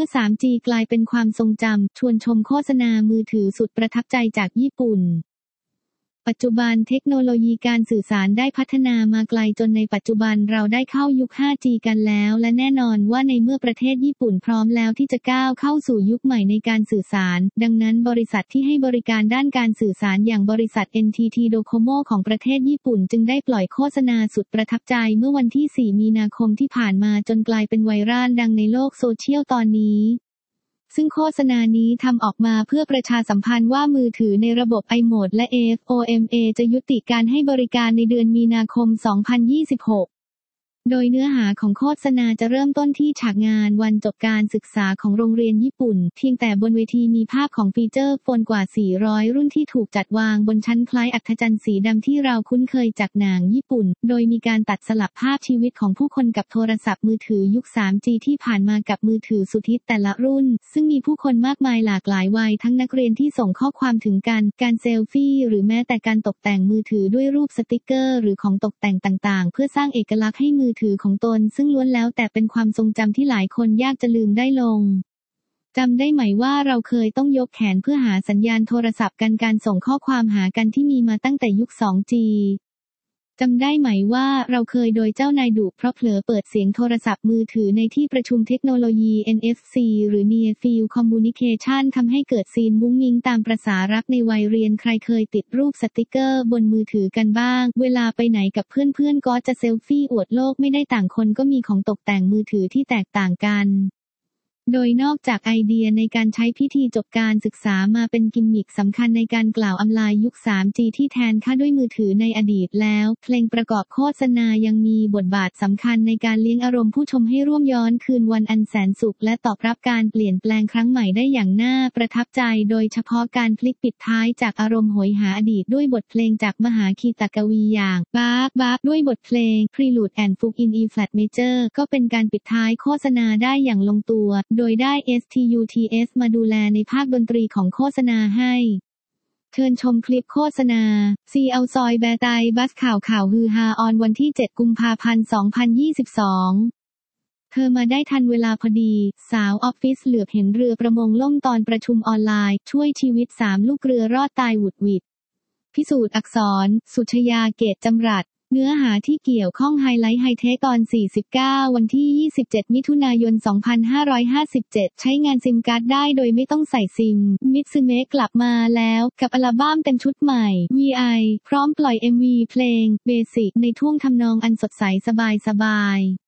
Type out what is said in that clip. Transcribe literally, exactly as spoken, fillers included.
อ ทรี จี กลายเป็นความทรงจำชวนชมโฆษณามือถือสุดประทับใจจากญี่ปุ่นปัจจุบันเทคโนโลยีการสื่อสารได้พัฒนามาไกลจนในปัจจุบันเราได้เข้ายุค ห้า จี กันแล้วและแน่นอนว่าในเมื่อประเทศญี่ปุ่นพร้อมแล้วที่จะก้าวเข้าสู่ยุคใหม่ในการสื่อสารดังนั้นบริษัทที่ให้บริการด้านการสื่อสารอย่างบริษัท เอ็น ที ที Docomo ของประเทศญี่ปุ่นจึงได้ปล่อยโฆษณาสุดประทับใจเมื่อวันที่ สี่ มีนาคมที่ผ่านมาจนกลายเป็นไวรัลดังในโลกโซเชียลตอนนี้ซึ่งโฆษณานี้ทำออกมาเพื่อประชาสัมพันธ์ว่ามือถือในระบบ iMode และ เอ เอฟ โอ เอ็ม เอ จะยุติการให้บริการในเดือนมีนาคม สองพันยี่สิบหกโดยเนื้อหาของโฆษณาจะเริ่มต้นที่ฉากงานวันจบการศึกษาของโรงเรียนญี่ปุ่นเพียงแต่บนเวทีมีภาพของฟีเจอร์โฟนกว่า สี่ร้อย รุ่นที่ถูกจัดวางบนชั้นคล้ายอัฐจันทร์สีดำที่เราคุ้นเคยจากหนังญี่ปุ่นโดยมีการตัดสลับภาพชีวิตของผู้คนกับโทรศัพท์มือถือยุค ทรี จี ที่ผ่านมากับมือถือสุดฮิตแต่ละรุ่นซึ่งมีผู้คนมากมายหลากหลายวัยทั้งนักเรียนที่ส่งข้อความถึงกันการเซลฟี่หรือแม้แต่การตกแต่งมือถือด้วยรูปสติกเกอร์หรือของตกแต่งต่างๆเพื่อสร้างเอกลักษณ์ให้มือถือของตนซึ่งล้วนแล้วแต่เป็นความทรงจำที่หลายคนยากจะลืมได้ลงจำได้ไหมว่าเราเคยต้องยกแขนเพื่อหาสัญญาณโทรศัพท์กันการส่งข้อความหากันที่มีมาตั้งแต่ยุค ทู จี จำได้ไหมว่าเราเคยโดยเจ้านายดุเพราะเผลอเปิดเสียงโทรศัพท์มือถือในที่ประชุมเทคโนโลยี เอ็น เอฟ ซี หรือ Near Field Communication ทำให้เกิดซีนมุ้งมิ้งตามประสารักในวัยเรียนใครเคยติดรูปสติกเกอร์บนมือถือกันบ้างเวลาไปไหนกับเพื่อนๆก็จะเซลฟี่อวดโลกไม่ได้ต่างคนก็มีของตกแต่งมือถือที่แตกต่างกันโดยนอกจากไอเดียในการใช้พิธีจบการศึกษามาเป็นกิมมิคสำคัญในการกล่าวอำลายุค ทรี จี ที่แทนค่าด้วยมือถือในอดีตแล้วเพลงประกอบโฆษณายังมีบทบาทสำคัญในการเลี้ยงอารมณ์ผู้ชมให้ร่วมย้อนคืนวันอันแสนสุขและตอบรับการเปลี่ยนแปลงครั้งใหม่ได้อย่างน่าประทับใจโดยเฉพาะการพลิกปิดท้ายจากอารมณ์โหยหาอดีตด้วยบทเพลงจากมหาคีตกวีอย่างบาร์กบาร์กด้วยบทเพลง Prelude and Fugue in E flat major ก็เป็นการปิดท้ายโฆษณาได้อย่างลงตัวโดยได้ เอส ที ยู ที เอส มาดูแลในภาคดนตรีของโฆษณาให้เชิญชมคลิปโฆษณาซีเอาซอยแบไตบัสข่าวข่าวฮือฮาออนวันที่ เจ็ด กุมภาพันธ์ สองพันยี่สิบสองเธอมาได้ทันเวลาพอดีสาวออฟฟิศเหลือบเห็นเรือประมงล่มตอนประชุมออนไลน์ช่วยชีวิตสามลูกเรือรอดตายหวุดหวิดพิสูจน์อักษรสุชยาเกตจำรัดเนื้อหาที่เกี่ยวข้องไฮไลท์ไฮเทคตอน สี่สิบเก้า วันที่ ยี่สิบเจ็ด มิถุนายน สองพันห้าร้อยห้าสิบเจ็ด ใช้งานซิมการ์ดได้โดยไม่ต้องใส่ซิมมิตซึเมะกลับมาแล้วกับอัลบั้มเต็มชุดใหม่ วี ไอ พร้อมปล่อย เอ็ม วี เพลง Basic ในท่วงทำนองอันสดใสสบายๆ